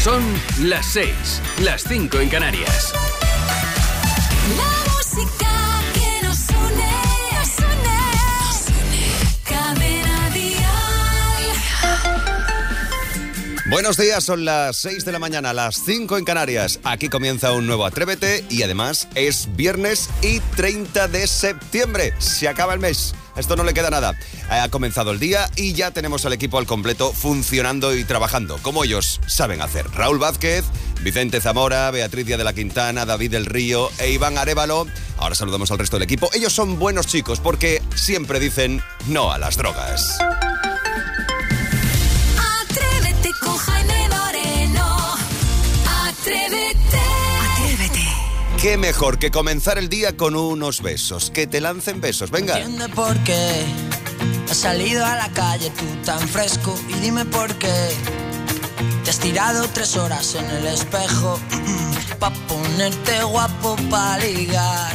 Son las 6, las 5 en Canarias. La música que nos une, Cadena Dial. Buenos días, son las 6 de la mañana, las 5 en Canarias. Aquí comienza un nuevo Atrévete y además es viernes y 30 de septiembre. Se acaba el mes. Esto no le queda nada. Ha comenzado el día y ya tenemos al equipo al completo funcionando y trabajando, como ellos saben hacer. Raúl Vázquez, Vicente Zamora, Beatriz Díaz de la Quintana, David del Río e Iván Arévalo. Ahora saludamos al resto del equipo. Ellos son buenos chicos porque siempre dicen no a las drogas. Atrévete con Jaime Moreno. Atrévete. Qué mejor que comenzar el día con unos besos. Que te lancen besos, venga. Entiende por qué has salido a la calle tú tan fresco. Y dime por qué te has tirado 3 horas en el espejo pa' ponerte guapo, pa' ligar,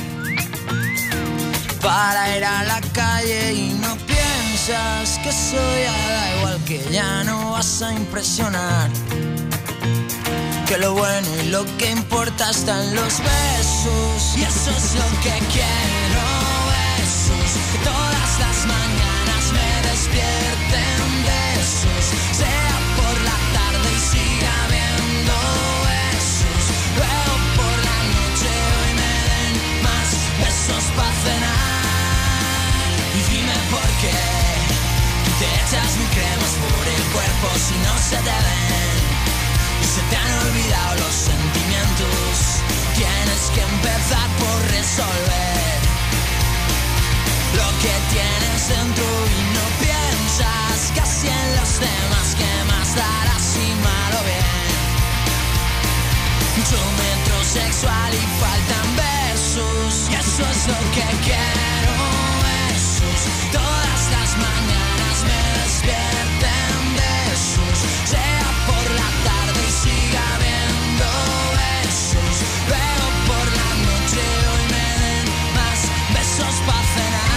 para ir a la calle. Y no piensas que eso ya da igual, que ya no vas a impresionar, que lo bueno y lo que importa está en los besos. Y eso es lo que quiero, besos. Que todas las mañanas me despierten besos. Sea por la tarde y siga viendo besos. Luego por la noche hoy me den más besos para cenar. Y dime por qué te echas mi cremas por el cuerpo si no se te ven. Se te han olvidado los sentimientos. Tienes que empezar por resolver lo que tienes dentro. Y no piensas que así en los demás, que más darás si mal o bien. Mucho metrosexual y faltan besos. Y eso es lo que quiero, besos. Todas las mañanas me despierten besos. Sea por la tarde y siga viendo besos. Luego por la noche hoy me den más besos para cenar.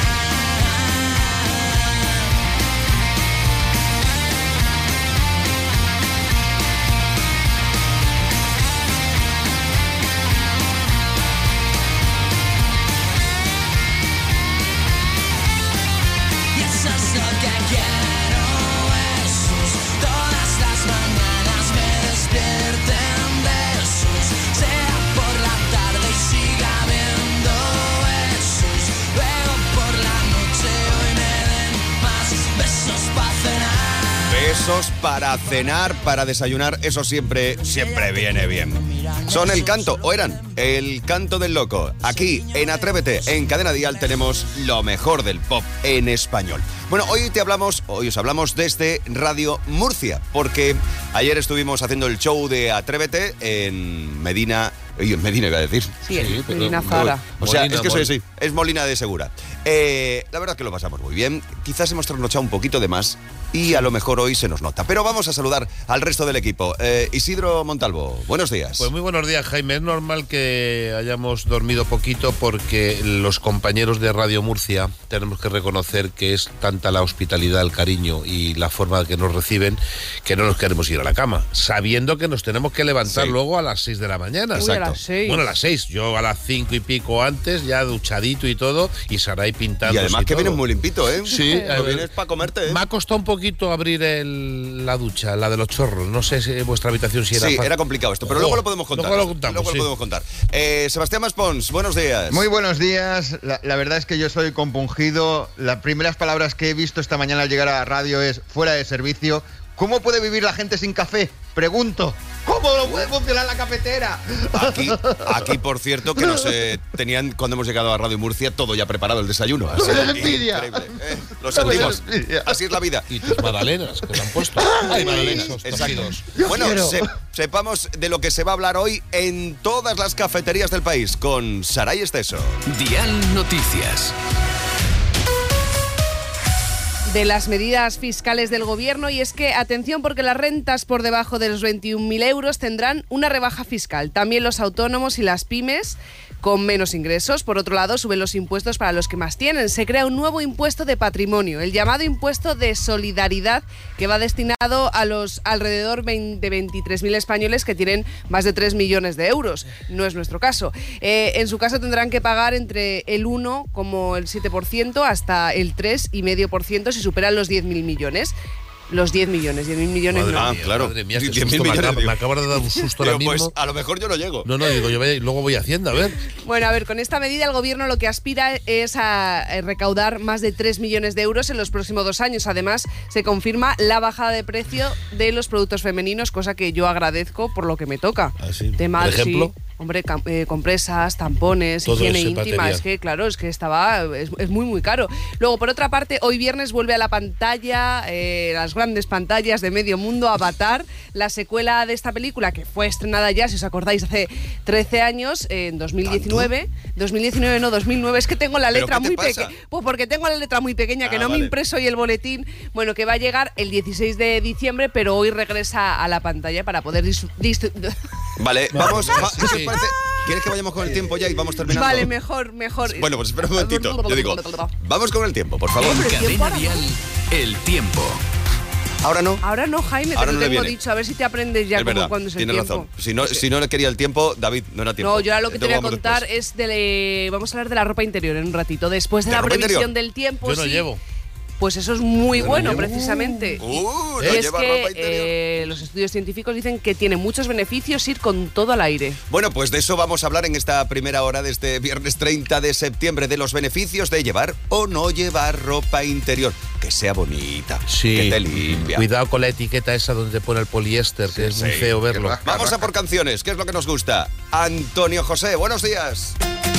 Y eso es lo que quiero, besos. Todas las mañanas me despierten besos. Sea por la tarde y siga viendo besos. Luego por la noche hoy me den más besos para cenar. Besos para cenar, para desayunar, eso siempre viene bien. Son el canto, o eran, el canto del loco. Aquí, en Atrévete, en Cadena Dial, tenemos lo mejor del pop en español. Bueno, hoy os hablamos desde Radio Murcia, porque ayer estuvimos haciendo el show de Atrévete en Medina... En Medina iba a decir. Sí, Medina Zara. O sea, es que soy así, es Molina de Segura. La verdad que lo pasamos muy bien. Quizás hemos trasnochado un poquito de más y a lo mejor hoy se nos nota. Pero vamos a saludar al resto del equipo. Isidro Montalvo, buenos días. Pues muy buenos días, Jaime. Es normal que hayamos dormido poquito porque los compañeros de Radio Murcia tenemos que reconocer que es tanta la hospitalidad, el cariño y la forma que nos reciben que no nos queremos ir a la cama, sabiendo que nos tenemos que levantar luego a las 6 de la mañana. Exacto. A las 6. Bueno, a las 6. Yo a las 5 y pico antes, ya duchadito y todo, y Saray pintando. Y además que vienes muy limpito, ¿eh? Sí. No vienes para comerte, ¿eh? Me ha costado un poquito abrir la ducha, la de los chorros. No sé si vuestra habitación si era... Sí, era complicado esto, pero luego lo podemos contar. Luego lo contamos, luego lo podemos contar. Sebastián Maspons, buenos días. Muy buenos días. La verdad es que yo estoy compungido. Las primeras palabras que he visto esta mañana al llegar a la radio es fuera de servicio. ¿Cómo puede vivir la gente sin café? Pregunto. ¿Cómo no puede funcionar la cafetera? Aquí por cierto, que nos tenían, cuando hemos llegado a Radio Murcia, todo ya preparado, el desayuno. Lo de la envidia. Increíble. Lo sentimos. Así es la vida. Y tus magdalenas, que os han puesto. Ay, magdalenas, exacto. Bueno, sepamos de lo que se va a hablar hoy en todas las cafeterías del país con Saray Esteso. Dial Noticias. De las medidas fiscales del gobierno, y es que, atención, porque las rentas por debajo de los 21.000 euros tendrán una rebaja fiscal. También los autónomos y las pymes con menos ingresos. Por otro lado, suben los impuestos para los que más tienen. Se crea un nuevo impuesto de patrimonio, el llamado impuesto de solidaridad, que va destinado a los alrededor de 23.000 españoles que tienen más de 3 millones de euros. No es nuestro caso. En su caso tendrán que pagar entre el 1, como el 7%, hasta el 3,5% si superan los 10.000 millones. Los 10 millones Madre no. mía, claro. Madre mía, qué 10.000 susto, millones, me acabas de dar un susto ahora Digo, mismo. pues a lo mejor yo no llego. No, digo, yo luego voy a Hacienda, a ver. Bueno, a ver, con esta medida el gobierno lo que aspira es a recaudar más de 3 millones de euros en los próximos 2 años. Además, se confirma la bajada de precio de los productos femeninos, cosa que yo agradezco por lo que me toca. ¿Ah, sí? Tema, ¿Por ejemplo? sí, hombre, compresas, tampones, Todo higiene ese íntima. material. Es que, claro, es que es muy, muy caro. Luego, por otra parte, hoy viernes vuelve a la pantalla, las grandes pantallas de medio mundo, Avatar, la secuela de esta película que fue estrenada ya, si os acordáis, hace 13 años, en 2019. 2019, no, 2009. Es que tengo la letra qué te muy pasa? pequeña. Pues porque tengo la letra muy pequeña, que no me Vale. he impreso hoy el boletín. Bueno, que va a llegar el 16 de diciembre, pero hoy regresa a la pantalla para poder Vale, vamos. sí. ¿Qué os parece? ¿Quieres que vayamos con el tiempo ya y vamos terminando? Vale, mejor. Bueno, pues espera un momentito. Yo digo, vamos con el tiempo, por favor. Hombre, Cadena tiempo ahora Dial, el tiempo. Ahora no. Ahora no, Jaime, Ahora te no lo le tengo viene. dicho. A ver si te aprendes ya Es como verdad, cuando es el tienes tiempo. razón. Si no le quería el tiempo, David, no era tiempo. No, yo ahora lo que te voy a Vamos contar después. es vamos a hablar de la ropa interior en un ratito. Después de ¿De la ropa previsión interior? del tiempo, Yo no sí. llevo. Pues eso es muy Yo no bueno, llevo. precisamente. No Y es lleva ropa interior. que los estudios científicos dicen que tiene muchos beneficios ir con todo al aire. Bueno, pues de eso vamos a hablar en esta primera hora de este viernes 30 de septiembre, de los beneficios de llevar o no llevar ropa interior. Que sea bonita, Sí. que te limpia. Cuidado con la etiqueta esa donde pone el poliéster, que es muy Sí, feo verlo. que va. Vamos a por canciones, ¿qué es lo que nos gusta? Antonio José, buenos días.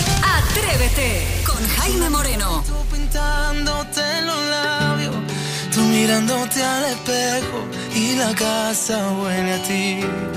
Atrévete con Jaime Moreno. Tú pintándote los labios, tú mirándote al espejo y la casa huele a ti.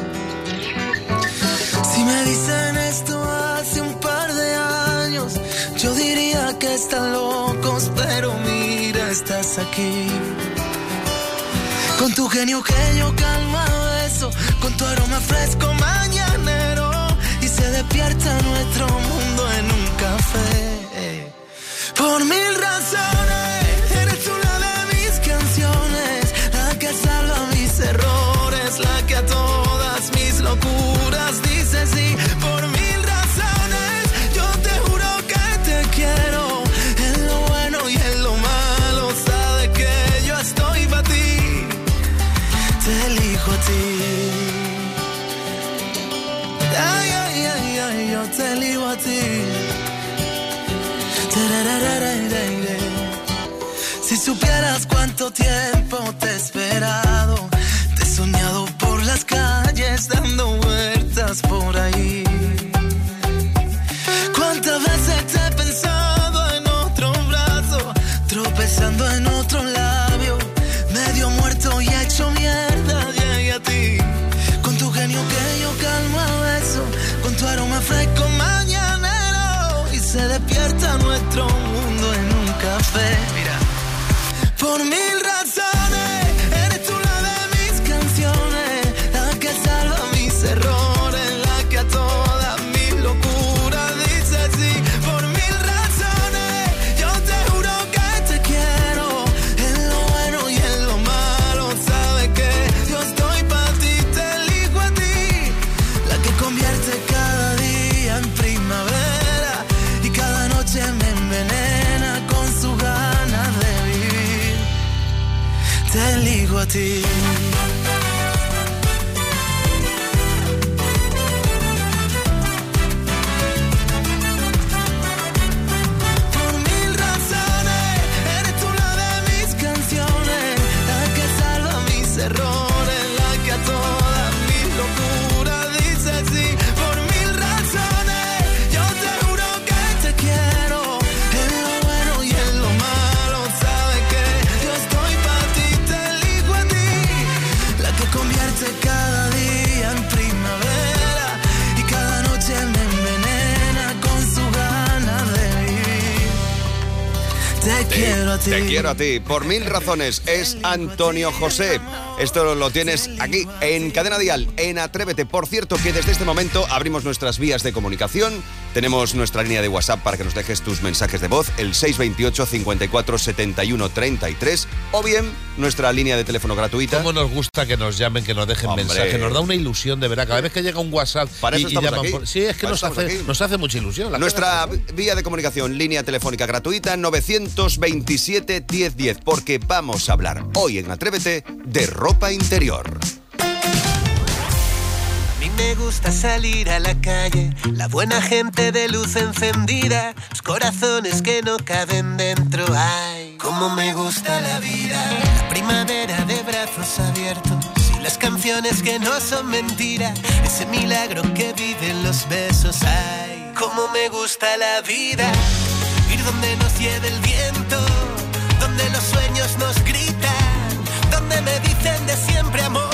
Si me dicen esto hace un par de años, yo diría que están locos, pero mira, estás aquí. Con tu genio que yo calma beso, con tu aroma fresco mañanero, y se despierta nuestro mundo en un café. Por mil razones, eres una de mis canciones, la que salva mis errores, la que a todas mis locuras dice sí. Por mil razones, yo te juro que te quiero, en lo bueno y en lo malo, sabes que yo estoy para ti, te elijo a ti. Ay, ay, ay, ay, yo te elijo a ti. Si supieras cuánto tiempo te he esperado, te he soñado por las calles dando vueltas por ahí. Cuántas veces te he pensado en otro brazo, tropezando en otro labio, medio muerto y hecho mierda, llegué a ti. Con tu genio que yo calmo a beso, con tu aroma fresco mañanero, y se despierta nuestro mundo en un café. Mira. Por mil razones, eres tú la de mis canciones, la que salva mis errores, la que a todas mis locuras dice sí. Por mil razones, yo te juro que te quiero, en lo bueno y en lo malo, sabes que yo estoy para ti, te elijo a ti, la que convierte cada día en primavera y cada noche me envenena con su ganas de vivir. Te elijo a ti. Por mil razones, eres tú la de mis canciones, la que salva mis errores, la que a todas mis locuras dice sí. Por mil razones, yo te juro que te quiero, en lo bueno y en lo malo, sabes que yo estoy para ti, te elijo a ti, la que convierte cada día en primavera y cada noche me envenena con su ganas de vivir. Te quiero a ti. Te quiero a ti. Por mil razones es Antonio José. Esto lo tienes aquí en Cadena Dial, en Atrévete. Por cierto, que desde este momento abrimos nuestras vías de comunicación. Tenemos nuestra línea de WhatsApp para que nos dejes tus mensajes de voz, el 628 54 71 33, o bien nuestra línea de teléfono gratuita. ¿Cómo nos gusta que nos llamen, que nos dejen mensajes? Nos da una ilusión, de verdad. Cada vez que llega un WhatsApp para eso estamos llaman aquí. Sí, es que nos hace mucha ilusión. Nuestra vía de comunicación, línea telefónica gratuita, 927 1010, porque vamos a hablar hoy en Atrévete de ropa interior. A mí me gusta salir a la calle, la buena gente de luz encendida, los corazones que no caben dentro. Ay, cómo me gusta la vida, la primavera de brazos abiertos y las canciones que no son mentira, ese milagro que viven los besos. Ay, cómo me gusta la vida, ir donde nos lleve el viento, donde los sueños nos gritan, donde me dicen de siempre amor.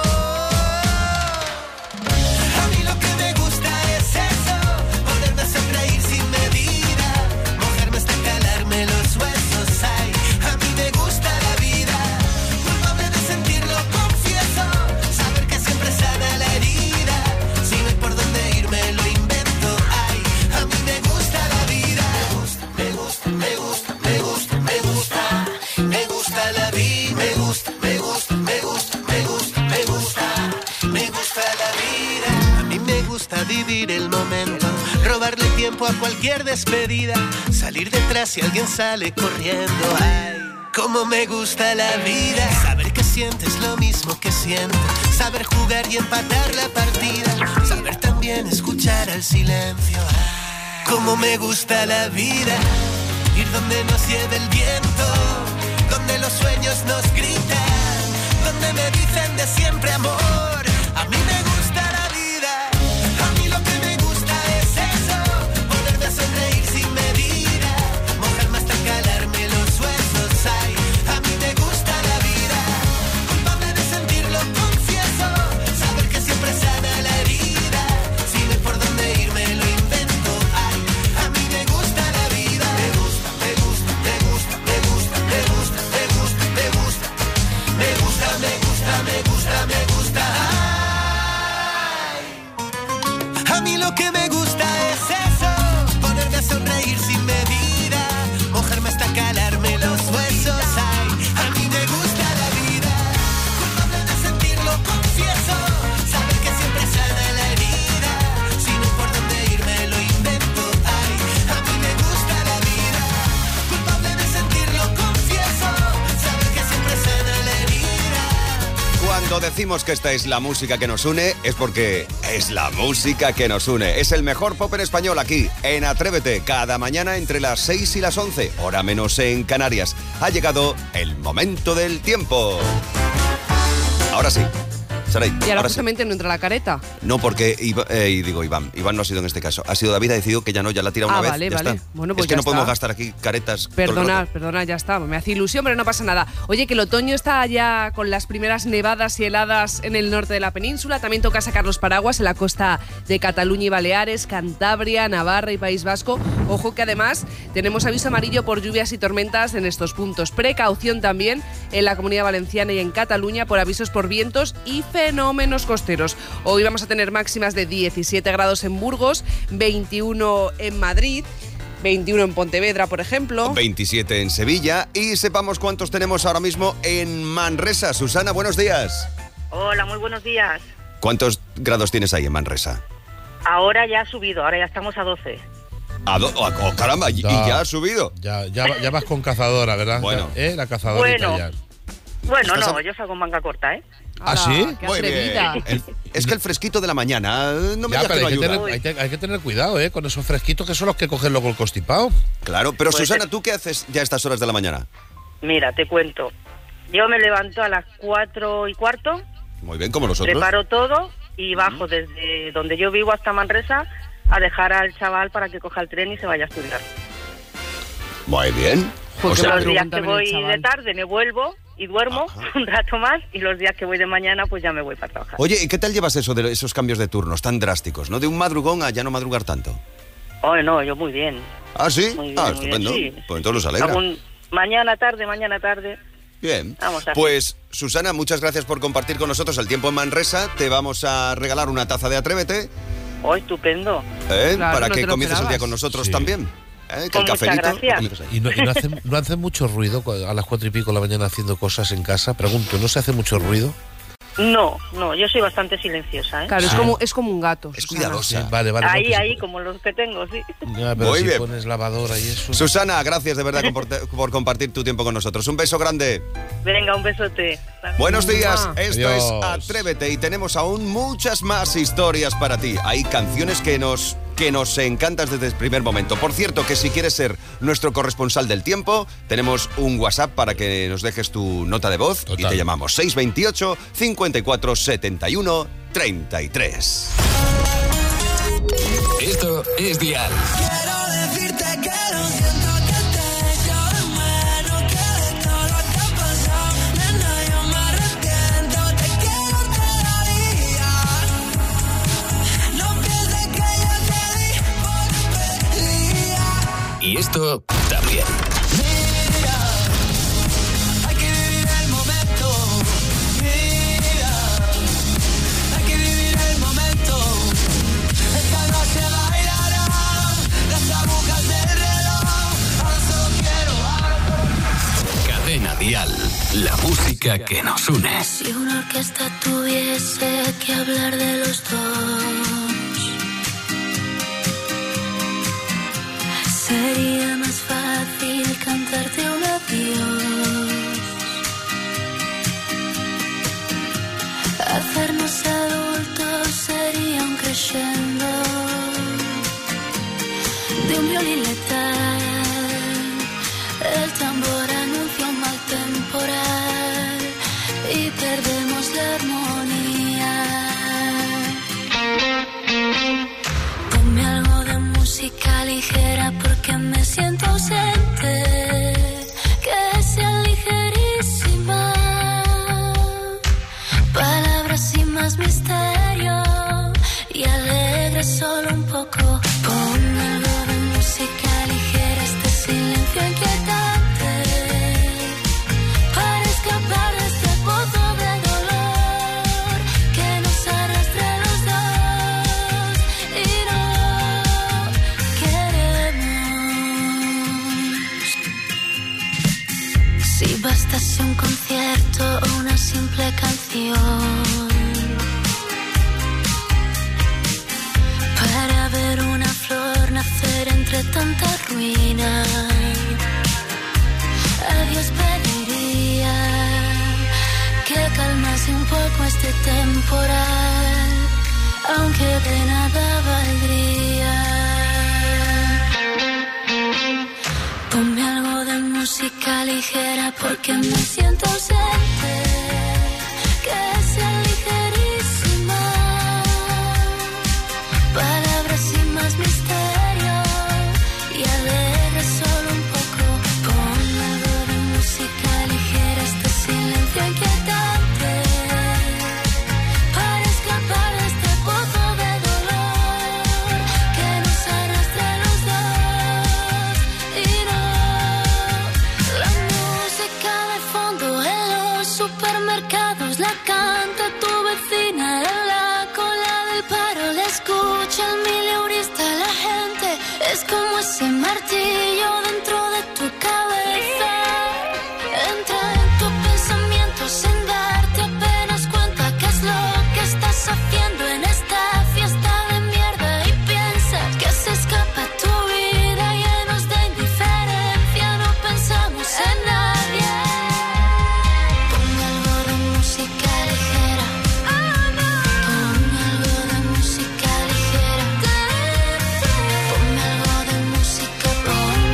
A mí lo que me gusta es eso, ponerme a sonreír sin medida, mojarme hasta calarme los huesos. Ay, a mí me gusta la vida, culpable de sentirlo, confieso, saber que siempre sana la herida, si no hay por dónde irme lo invento. Ay, a mí me gusta la vida, me gusta, me gusta, me gusta, me gusta, me gusta la vida, me gusta, me gusta, me gusta, me gusta, me gusta, me gusta la vida. A mí me gusta vivir el momento, robarle tiempo a cualquier despedida, salir detrás si alguien sale corriendo. Ay, cómo me gusta la vida, saber que sientes lo mismo que siento, saber jugar y empatar la partida, saber también escuchar al silencio. Ay, cómo me gusta la vida, ir donde nos lleve el viento, donde los sueños nos gritan, donde me dicen de siempre amor. A mí me gusta la vida, a mí lo que me gusta es eso, ponerme a sonreír sin medida, mojarme hasta calarme los huesos. Ay, a mí me gusta la vida, culpable de sentirlo, confieso, saber que siempre sana la herida, si no hay por dónde irme lo invento. Ay, a mí me gusta la vida, me gusta, me gusta, me gusta, me gusta, me gusta, me gusta, me gusta, me gusta, me gusta, me gusta, me gusta. Ay, a mí lo que me gusta es eso, ponerme a sonreír sin medida, mojarme hasta calarme los huesos. Ay, a mí me gusta la vida, culpable de sentirlo, confieso, saber que siempre sana la herida, si no hay por dónde irme lo invento. Ay, a mí me gusta la vida, culpable de sentirlo, confieso, saber que siempre sana la herida. Cuando decimos que esta es la música que nos une, es porque es la música que nos une. Es el mejor pop en español aquí, en Atrévete, cada mañana entre las 6 y las 11, hora menos en Canarias. Ha llegado el momento del tiempo. Ahora sí. Saray, Y ahora ahora sí. justamente no entra la careta. No, porque Iván no ha sido en este caso. Ha sido David, ha decidido que ya no, ya la tira una vez. Vale, ya vale. está. Bueno, pues es que ya no podemos está. gastar aquí caretas. todo el Perdona, rato. ya está. Me hace ilusión, pero no pasa nada. Oye, que el otoño está ya con las primeras nevadas y heladas en el norte de la península. También toca sacar los paraguas en la costa de Cataluña y Baleares, Cantabria, Navarra y País Vasco. Ojo que además tenemos aviso amarillo por lluvias y tormentas en estos puntos. Precaución también en la Comunidad Valenciana y en Cataluña por avisos por vientos y fenómenos costeros. Hoy vamos a tener máximas de 17 grados en Burgos, 21 en Madrid, 21 en Pontevedra, por ejemplo. 27 en Sevilla y sepamos cuántos tenemos ahora mismo en Manresa. Susana, buenos días. Hola, muy buenos días. ¿Cuántos grados tienes ahí en Manresa? Ahora ya ha subido, ahora ya estamos a 12. Oh, caramba, y ya ha subido. Ya vas con cazadora, ¿verdad? Bueno. La cazadorita Bueno. ya. Bueno, ¿Estás no, yo salgo en manga corta, ¿eh? ¿Ah, sí? ¡Qué Muy bien. atrevida! Es que el fresquito de la mañana, no me Ya, digas que pero no hay que, ayuda. tener, hay que tener cuidado, con esos fresquitos que son los que cogen luego el constipado. Claro, pero Pues Susana, ¿tú qué haces ya a estas horas de la mañana? Mira, te cuento. Yo me levanto a las 4:15, Muy bien, como nosotros. preparo todo y bajo desde donde yo vivo hasta Manresa a dejar al chaval para que coja el tren y se vaya a estudiar. Muy bien. Joder, O sea, Los que- días que también el voy chaval. de tarde me vuelvo y duermo Ajá. un rato más, y los días que voy de mañana pues ya me voy para trabajar. Oye, ¿y qué tal llevas eso de esos cambios de turnos tan drásticos, no? De un madrugón a ya no madrugar tanto. Oh, no, yo muy bien. ¿Ah, sí? Muy bien, Ah, muy bien, estupendo. sí. Pues entonces los alegra. Mañana tarde, Bien. Vamos a Pues, Susana, muchas gracias por compartir con nosotros el tiempo en Manresa. Te vamos a regalar una taza de Atrévete. Oh, estupendo. Claro, para no que te lo comiences el día esperabas. con nosotros Sí. también. Que Pues el cafelito. muchas gracias. Y no hacen mucho ruido a las 4 y pico de la mañana haciendo cosas en casa. Pregunto, ¿no se hace mucho ruido? No, yo soy bastante silenciosa, ¿eh? Claro, es como un gato. Es Susana. cuidadosa. Sí, vale. Ahí, no, que ahí, si- como los que tengo, sí. Ya, pero Muy si bien. pones lavadora y eso... Susana, gracias de verdad por compartir tu tiempo con nosotros. Un beso grande. Venga, un besote. Buenos días, esto Adiós. es Atrévete y tenemos aún muchas más historias para ti. Hay canciones que nos encantan desde el primer momento. Por cierto, que si quieres ser nuestro corresponsal del tiempo, tenemos un WhatsApp para que nos dejes tu nota de voz y Total. te llamamos 628 54 71 33. Esto es Dial. Quiero decirte que lo siento, que te echo de menos, que de todo lo que ha pasado, nena, yo me arrepiento, te quiero todavía. No pienses que yo te di por perdida. Y esto también. Mira, hay que vivir el momento. Mira, hay que vivir el momento. Esta noche bailarán las agujas del reloj. Ahora solo quiero, Cadena Dial. La música que nos une. Si una orquesta tuviese que hablar de los dos, sería más fácil cantarte un adiós. Hacernos adultos sería un crescendo de un violín letal. El tambor anuncia un mal temporal y perdemos la armonía. Ponme algo de música ligera porque me siento ausente. Que sea ligerísima. Palabras sin más misterio y alegre solo un poco. Pon algo de música ligera, este silencio inquietante, para escapar de este pozo de dolor que nos arrastra a los dos y no queremos. Si bastase un concierto o una simple canción para ver una flor nacer entre tanta ruina, a Dios pediría que calmase un poco este temporal, aunque de nada valdría. Ponme algo de música ligera porque me siento ausente. Que sea ligerísima. Palabras sin más misterio y alegre solo un poco. Pon algo de música ligera, este silencio inquietante, para escapar de este pozo de dolor que nos arrastra a los dos y no. La música de fondo en los supermercados la canta tu vecina en la cola del paro, la escucha el mileurista, la gente es como ese martillo dentro de tu cabeza. Entra en tu pensamiento sin darte apenas cuenta qué es lo que estás haciendo en esta fiesta de mierda y piensas que se escapa tu vida llenos de indiferencia, no pensamos en nadie. Pon algo de música ligera. Pon algo de música ligera. Ponme algo de música, pon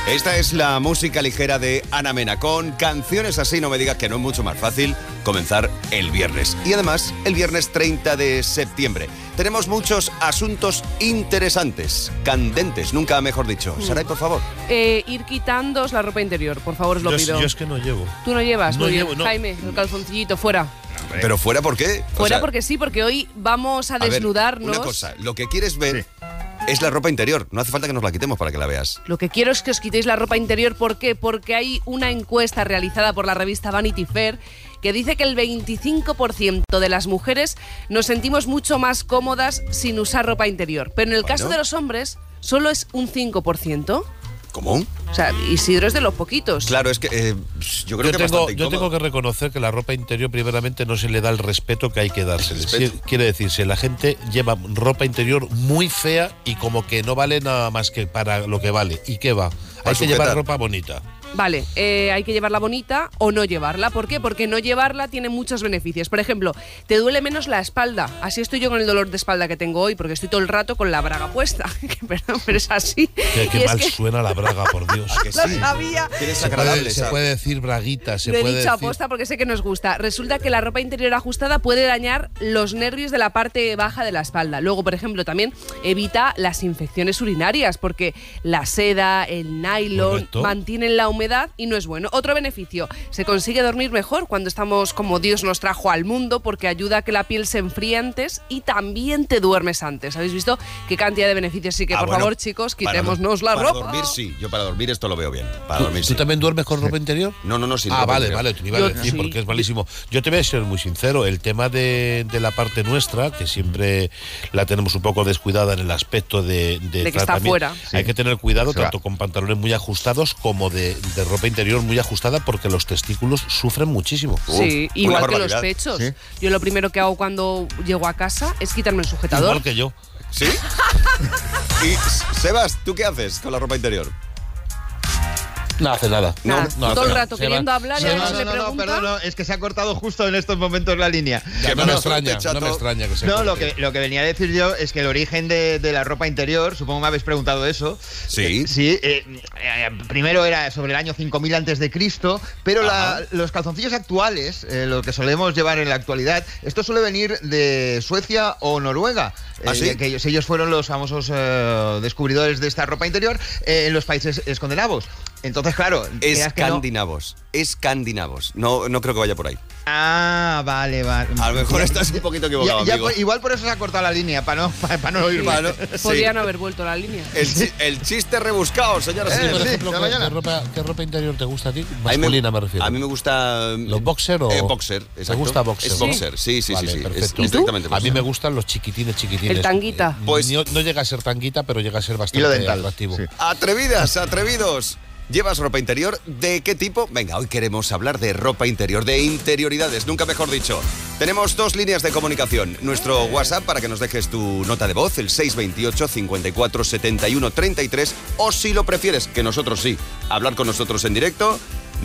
Esta es la música ligera de Ana Mena. Con canciones así no me digas que no es mucho más fácil comenzar el viernes. Y además, el viernes 30 de septiembre. Tenemos muchos asuntos interesantes, candentes, nunca mejor dicho. Saray, por favor. Ir quitándoos la ropa interior, por favor, os lo pido. Yo es que no llevo. ¿Tú no llevas? No Muy bien. llevo, no. Jaime, el calzoncillito, fuera. ¿Pero fuera por qué? Fuera porque sí, porque hoy vamos a ver, desnudarnos. una cosa, lo que quieres ver es la ropa interior. No hace falta que nos la quitemos para que la veas. Lo que quiero es que os quitéis la ropa interior. ¿Por qué? Porque hay una encuesta realizada por la revista Vanity Fair que dice que el 25% de las mujeres nos sentimos mucho más cómodas sin usar ropa interior. Pero en el caso de los hombres, solo es un 5%. ¿Cómo? O sea, Isidro es de los poquitos. Claro, es que yo creo que es bastante yo incómodo. tengo que reconocer que la ropa interior primeramente no se le da el respeto que hay que dársele. ¿Respeto? Quiere decirse, la gente lleva ropa interior muy fea y como que no vale nada más que para lo que vale. ¿Y qué va? Hay que llevar ropa bonita. Vale, hay que llevarla bonita o no llevarla. ¿Por qué? Porque no llevarla tiene muchos beneficios. Por ejemplo, te duele menos la espalda. Así estoy yo con el dolor de espalda que tengo hoy, porque estoy todo el rato con la braga puesta. Perdón, pero es así. Qué mal suena la braga, por Dios. Que Lo sabía. Se puede decir braguita, se Lo he puede dicho decir... aposta porque sé que nos gusta. Resulta que la ropa interior ajustada puede dañar los nervios de la parte baja de la espalda. Luego, por ejemplo, también evita las infecciones urinarias, porque la seda, el nylon, Correcto, mantienen la humedad y no es bueno. Otro beneficio, se consigue dormir mejor cuando estamos como Dios nos trajo al mundo, porque ayuda a que la piel se enfríe antes y también te duermes antes. ¿Habéis visto qué cantidad de beneficios? Así que, por favor, chicos, quitémonos la ropa. Para dormir sí, yo para dormir esto lo veo bien. Para dormir ¿Tú sí. también duermes con ropa interior? No, sin Ah, ropa vale, interior. vale, te iba a decir, porque es malísimo. Yo te voy a ser muy sincero, el tema de la parte nuestra, que siempre la tenemos un poco descuidada en el aspecto de que está tratamiento, fuera. hay que tener cuidado O sea, tanto con pantalones muy ajustados como de ropa interior muy ajustada, porque los testículos sufren muchísimo. Sí, una igual que los barbaridad. pechos. Sí. Yo lo primero que hago cuando llego a casa es quitarme el sujetador. Igual que yo. ¿Sí? Y, Sebas, ¿tú qué haces con la ropa interior? No hace nada. Nada, no todo hace el nada. rato Se queriendo va. hablar y Se a ver va. si le pregunta. perdón, no, es que se ha cortado justo en estos momentos la línea. Ya, Que no me me suelte, extraña, chato. no me extraña que se No, corte. lo que venía a decir yo es que el origen de la ropa interior, supongo me habéis preguntado eso. Sí. Primero era sobre el año 5000 antes de Cristo, pero los calzoncillos actuales, lo que solemos llevar en la actualidad, esto suele venir de Suecia o Noruega. ¿Ah, sí? Que ellos fueron los famosos descubridores de esta ropa interior en los países escandinavos. Entonces, claro, creas que no. Escandinavos. No creo que vaya por ahí. Ah, vale. A lo mejor estás un poquito equivocado, amigo. Igual por eso se ha cortado la línea, para no oírme. Bueno, sí. Podrían haber vuelto a la línea. El chiste rebuscado, señoras y Por señores. ejemplo, de mañana. ¿qué ropa interior te gusta a ti? A mí Masculina me refiero. A mí me gusta... ¿Los boxer o...? boxer, exacto. ¿Te gusta boxer? Es boxer, sí. Vale, perfecto. Es estrictamente A mí boxer. me gustan los chiquitines. El tanguita. Pues- no llega a ser tanguita, pero llega a ser Hilo bastante dental. atractivo. Sí. Atrevidas, atrevidos. ¿Llevas ropa interior? ¿De qué tipo? Venga, hoy queremos hablar de ropa interior, de interioridades, nunca mejor dicho. Tenemos 2 líneas de comunicación. Nuestro WhatsApp para que nos dejes tu nota de voz, el 628 54 71 33, o si lo prefieres, que nosotros sí, hablar con nosotros en directo,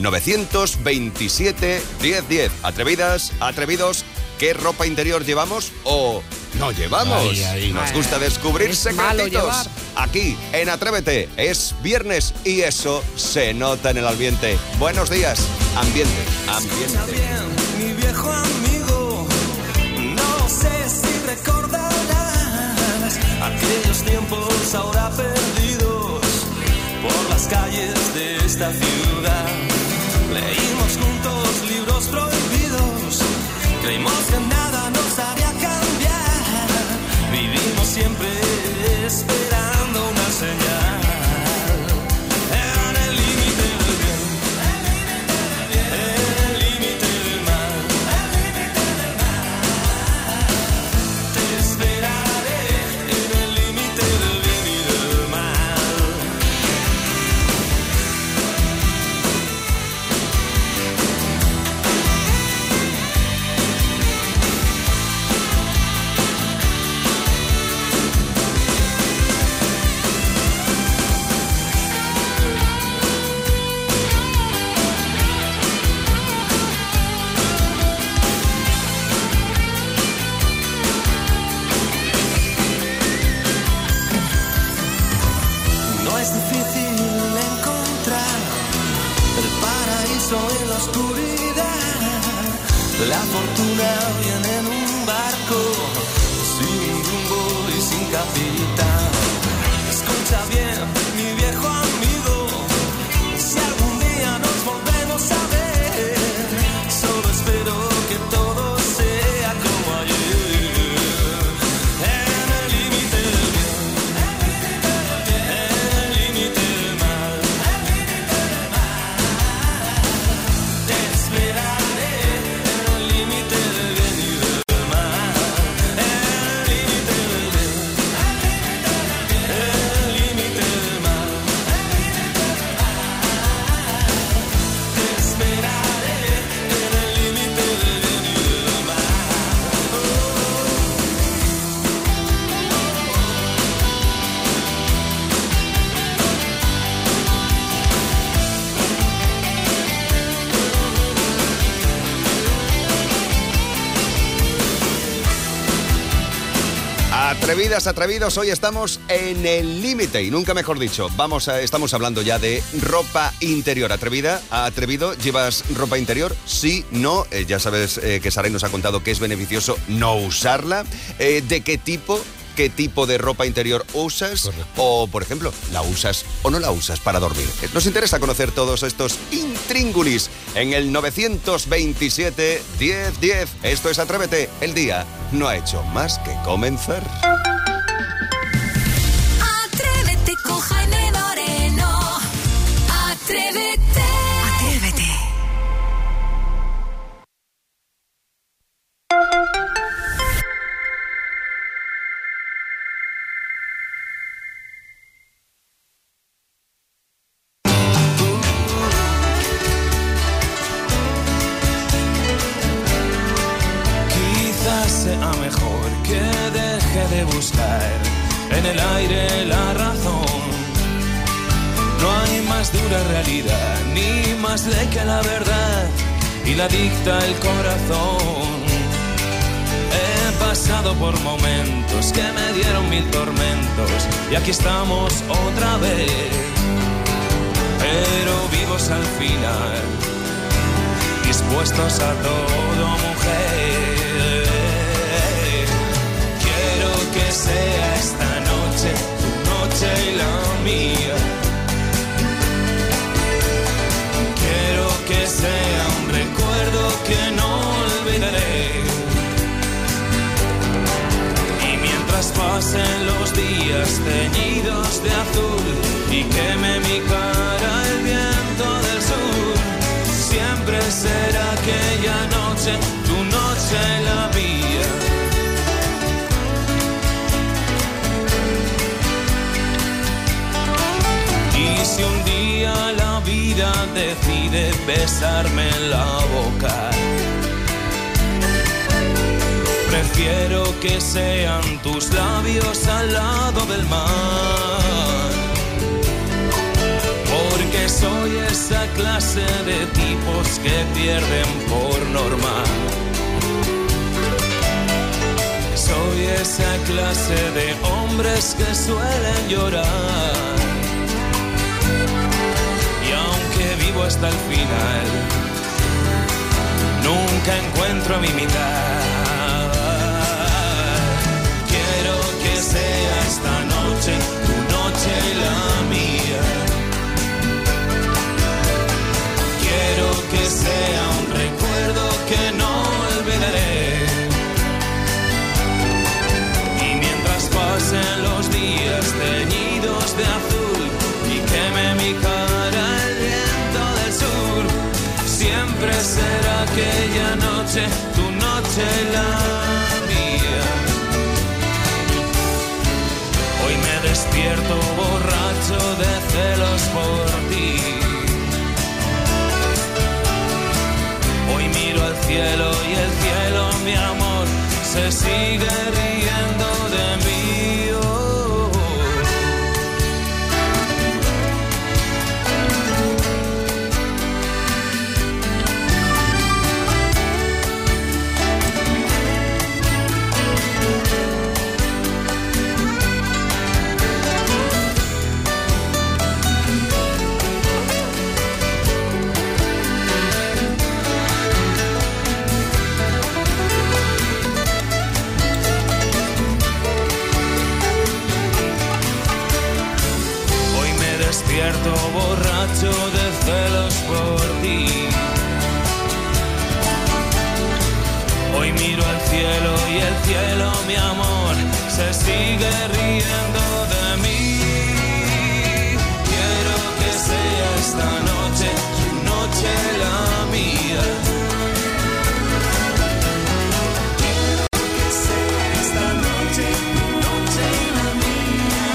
927 1010. Atrevidas, atrevidos, ¿qué ropa interior llevamos o no llevamos? Ahí. Nos gusta descubrir Es malo secretitos. llevar. Aquí en Atrévete es viernes y eso se nota en el ambiente. Buenos días, ambiente. Mi viejo amigo, no sé si recordarás aquellos tiempos ahora perdidos por las calles de esta ciudad. Leímos juntos libros prohibidos, creímos que nada nos haría cambiar. Vivimos siempre esperando una señal. En el límite del bien, en el límite del mal, te esperaré en el límite del bien y del mal. navegan en un barco sin rumbo y sin capitán. Escucha bien, mi viejo amigo, si algún día nos volvemos a ver, solo espero que todo sea como ayer. En el límite del bien, en el límite del mal, te esperaré. En el límite del bien y del mal, en el límite del bien, en el límite del mal, te esperaré. En el límite del bien y del mal. Atrevidas, atrevidos, hoy estamos en el límite y nunca mejor dicho. Estamos hablando ya de ropa interior. Atrevida, atrevido, ¿llevas ropa interior? Sí, no. Ya sabes que Saray nos ha contado que es beneficioso no usarla. ¿De qué tipo? ¿Qué tipo de ropa interior usas? Correcto. O, por ejemplo, ¿la usas o no la usas para dormir? Nos interesa conocer todos estos intríngulis en el 927 10 10. Esto es Atrévete. El día no ha hecho más que comenzar. Atrévete con Jaime Moreno. Atrévete. Atrévete. Quizás sea mejor que deje de buscar en el aire la razón. No hay más dura realidad, ni más ley que la verdad, y la dicta el corazón. He pasado por momentos que me dieron mil tormentos, y aquí estamos otra vez, pero vivos al final, dispuestos a todo, mujer. Quiero que sea esta noche tu noche y la mía. Quiero que sea un recuerdo que no olvidaré. Y mientras pasen los días teñidos de azul y queme mi cara el viento del sur, siempre será aquella noche, tu noche la mía. Y si un día la vida decide besarme en la boca, prefiero que sean tus labios al lado del mar. Porque soy esa clase de tipos que pierden por norma. Soy esa clase de hombres que suelen llorar. Y aunque vivo hasta el final, nunca encuentro mi mitad. Quiero que sea esta noche tu noche y la mía. Quiero que sea un recuerdo que no olvidaré. Y mientras pasen los días teñidos de azul y queme mi cara el viento del sur, siempre será aquella noche, tu noche y la mía. Hoy me despierto borracho de celos por ti. Hoy miro al cielo y el cielo, mi amor, se sigue riendo de mí. Oh. al cielo y el cielo, mi amor, se sigue riendo de mí. Quiero que sea esta noche tu noche, la mía. Quiero que sea esta noche tu noche, la mía.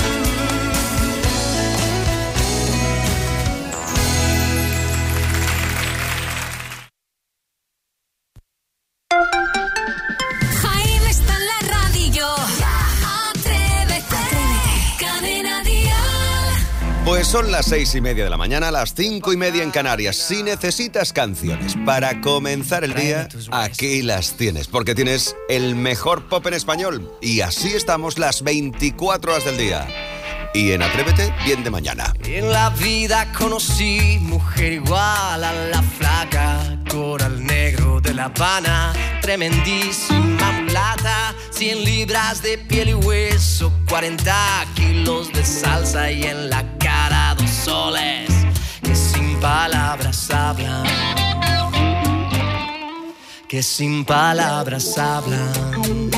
Jaime está en la radio. Atrévete. Cadena Dial. Pues son las 6:30 de la mañana, las 5:30 en Canarias. Si necesitas canciones para comenzar el día, aquí las tienes, porque tienes el mejor pop en español. Y así estamos las 24 horas del día. Y en Atrévete, bien de mañana. En la vida conocí mujer igual a la flaca, coral negro de La Habana, tremendísima mulata, 100 libras de piel y hueso, 40 kilos de salsa y en la cara 2 soles que sin palabras hablan, que sin palabras hablan.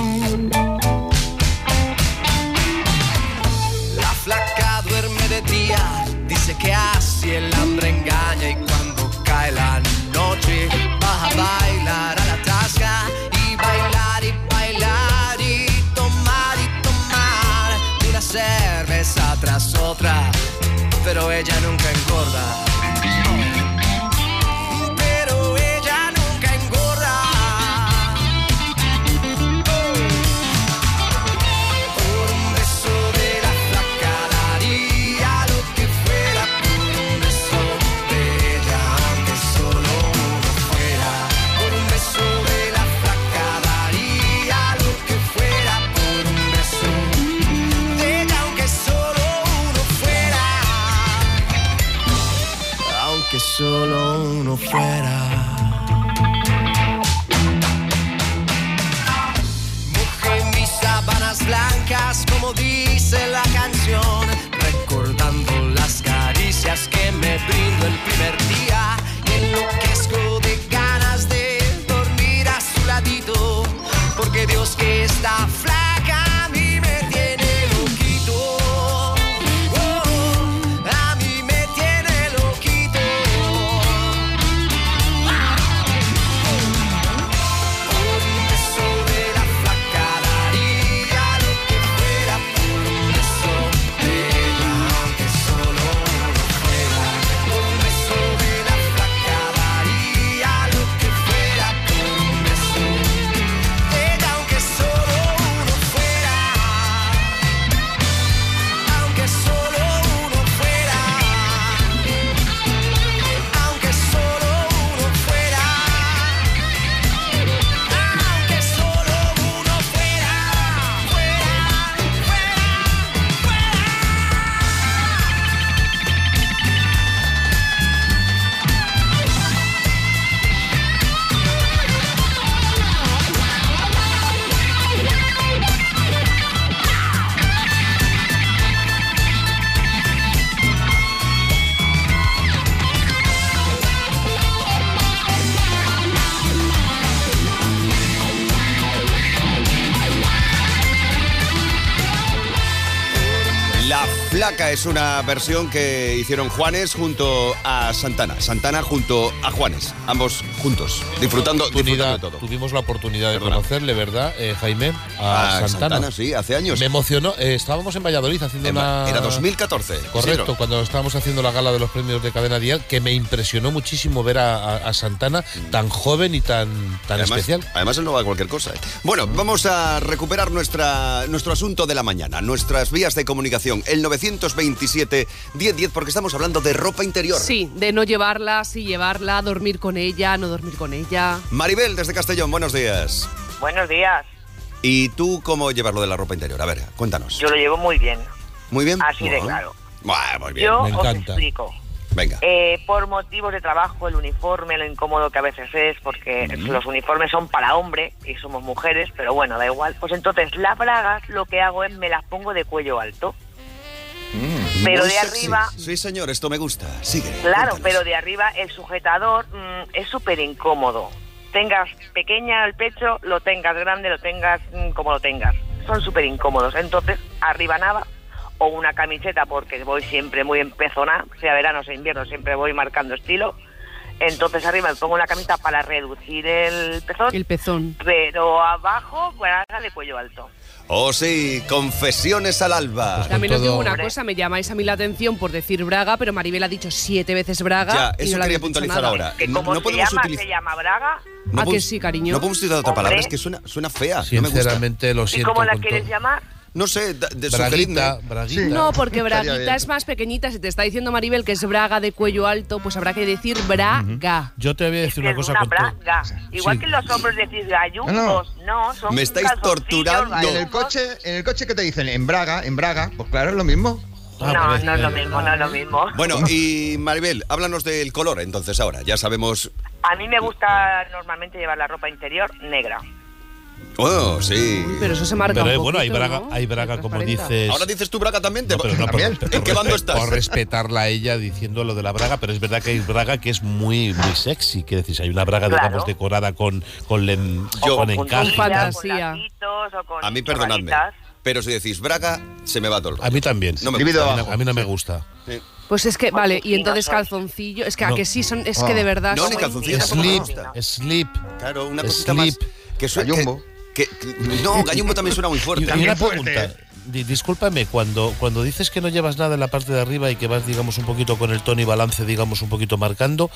La flaca duerme de día, dice que así el hambre engaña y cuando cae la noche va a bailar a la tasca y bailar y bailar y tomar una cerveza tras otra, pero ella nunca engorda. Pero ella nunca engorda. Por un beso de la flaca daría lo que fuera, por un beso de ella, aunque solo uno fuera. Por un beso de la flaca daría lo que fuera, por un beso de ella, aunque solo uno fuera. Aunque solo uno fuera. Mojé mis sábanas blancas, como dice la canción, recordando las caricias que me brindó el primer día. Y enloquezco de ganas de dormir a su ladito, porque Dios que está flaca a mí me tiene loquito. Oh, a mí me tiene loquito. Por un beso de la flaca daría lo que fuera, por un beso de ella, aunque solo uno fuera. Por un beso de la flaca daría lo que fuera, por un beso de ella, aunque solo uno fuera. Aunque solo uno fuera. Aunque solo uno fuera. Aunque solo uno fuera. La Flaca es una versión que hicieron Juanes junto a Santana. Santana junto a Juanes. Ambos juntos, disfrutando de todo. Tuvimos la oportunidad de conocerle, ¿verdad, Jaime? A Santana. Sí, hace años. Me emocionó. Estábamos en Valladolid haciendo Era 2014. Correcto, Isidro. cuando estábamos haciendo la gala de los premios de Cadena Dial, que me impresionó muchísimo ver a Santana tan joven y tan especial. Además, él no va a cualquier cosa. Bueno, vamos a recuperar nuestro asunto de la mañana, nuestras vías de comunicación. El 927-1010, porque estamos hablando de ropa interior. Sí, de no llevarla, sí llevarla, dormir con ella, no dormir con ella. Maribel, desde Castellón, buenos días. Buenos días. ¿Y tú cómo llevas lo de la ropa interior? A ver, cuéntanos. Yo lo llevo muy bien. ¿Muy bien? Así de Bueno. claro. Bueno, muy bien. Yo Me os encanta. explico. Venga. Por motivos de trabajo, el uniforme, lo incómodo que a veces es, porque los uniformes son para hombre y somos mujeres, pero bueno, da igual. Pues entonces las bragas lo que hago es me las pongo de cuello alto. Pero Muy de sexy. arriba... Sí, señor, esto me gusta. Sigue. Claro, cuéntanos. pero de arriba el sujetador es súper incómodo. tengas pequeña el pecho, lo tengas grande, lo tengas como lo tengas. Son súper incómodos. Entonces, arriba nada o una camiseta, porque voy siempre muy empezona, sea verano, sea invierno, siempre voy marcando estilo. Entonces arriba me pongo una camisa para reducir el pezón. El pezón. Pero abajo, braga de cuello alto. Oh, sí, confesiones al alba. También os digo una cosa, me llamáis a mí la atención por decir braga, pero Maribel ha dicho 7 veces braga. Ya, y eso no le quería habéis dicho puntualizar nada. ahora. Que como se llama braga. No ¿A que podemos- sí, cariño? No podemos utilizar otra palabra, Hombre. es que suena fea. No me gusta. Sinceramente lo ¿Y siento. cómo la con quieres todo. llamar? No sé, Braguita, sugeridme. braguita. No, porque Estaría braguita bien. es más pequeñita. Si te está diciendo Maribel que es braga de cuello alto, pues habrá que decir braga. Yo te voy a decir Que una es cosa una con todo. braga. Igual Sí. que los hombres decís gallumbos. No, son Me estáis calzoncillos, torturando. Y en gallumbos. el coche que te dicen, en Braga, pues claro, es lo mismo. Ah, No, vale. no es lo mismo, no es lo mismo. Bueno, y Maribel, háblanos del color entonces ahora. Ya sabemos... A mí me gusta normalmente llevar la ropa interior negra. Oh, sí. Pero eso se marca Pero un bueno, hay poquito, braga, ¿no? hay braga como Transparenta. dices. Ahora dices tú braga también. No, pero no, también. ¿En qué bando estás? Por respetarla a ella diciendo lo de la braga, pero es verdad que hay braga que es muy sexy. Que decís, hay una braga, Claro. digamos, decorada con Yo- con Con encaje. fantasía. Con lacitos o con A mí, perdonadme, chorraditas. pero si decís braga, se me va todo el rollo. A mí también. No me Libido gusta. abajo. A mí no me gusta. Pues es que, vale, y sí, entonces no soy. calzoncillo. Es que No. a que sí son. Es que de verdad. No, son- ni calzoncillo Sí, tampoco me Slip, gusta. slip. Claro, una Slip. cosita más. Que Gallumbo. No, gallumbo también suena muy Y fuerte. una fuerte. pregunta. Discúlpame, cuando dices que no llevas nada en la parte de arriba y que vas, digamos, un poquito con el tono y balance, digamos, un poquito marcando,